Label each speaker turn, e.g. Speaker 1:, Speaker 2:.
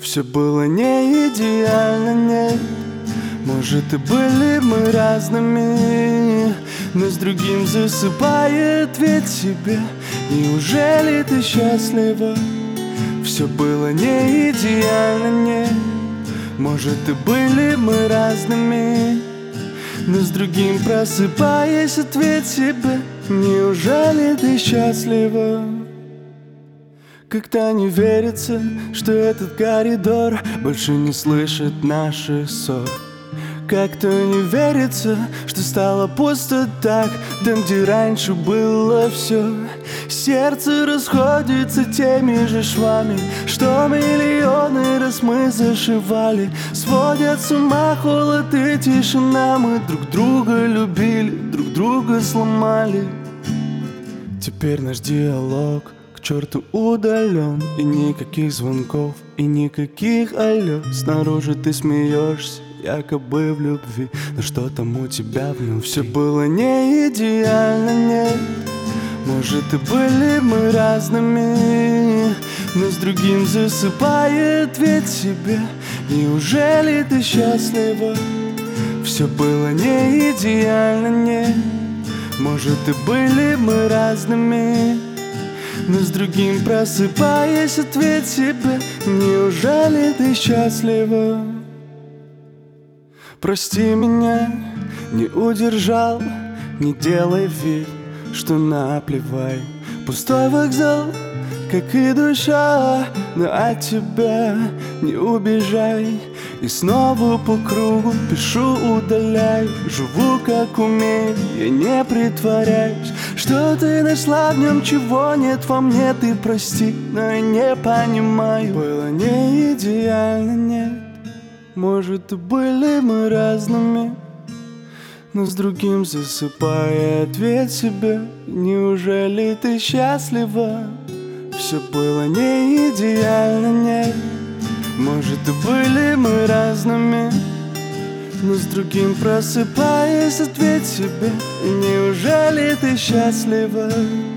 Speaker 1: Все было не идеально, нет. Может, и были мы разными, но с другим засыпает ведь себе. Неужели ты счастлива? Все было не идеально, нет. Может, и были мы разными, но с другим просыпаясь, ответь себе: неужели ты счастлива? Как-то не верится, что этот коридор больше не слышит наших ссор. Как-то не верится, что стало пусто так, там, где раньше было все. Сердце расходится теми же швами, что миллионы раз мы зашивали. Сводят с ума холод и тишина. Мы друг друга любили, друг друга сломали. Теперь наш диалог к черту удален. И никаких звонков, и никаких алло. Снаружи ты смеешься, якобы в любви, но что там у тебя внутри? Все было не идеально, нет. Может, и были мы разными, но с другим засыпает ведь себе. Неужели ты счастлива? Все было не идеально, нет. Может, и были мы разными, но с другим просыпаясь, ответь себе: неужели ты счастлива? Прости меня, не удержал, не делай вид, что наплевай. Пустой вокзал, как и душа, но от тебя не убежай. И снова по кругу пишу, удаляй. Живу как умею, я не притворяюсь, что ты нашла в нем, чего нет во мне. Ты прости, но я не понимаю. Было не идеально, нет. Может, и были мы разными, но с другим засыпая, ответь себе: неужели ты счастлива? Все было не идеально, нет. Может, и были мы разными, но с другим просыпаясь, ответь себе: неужели ты счастлива?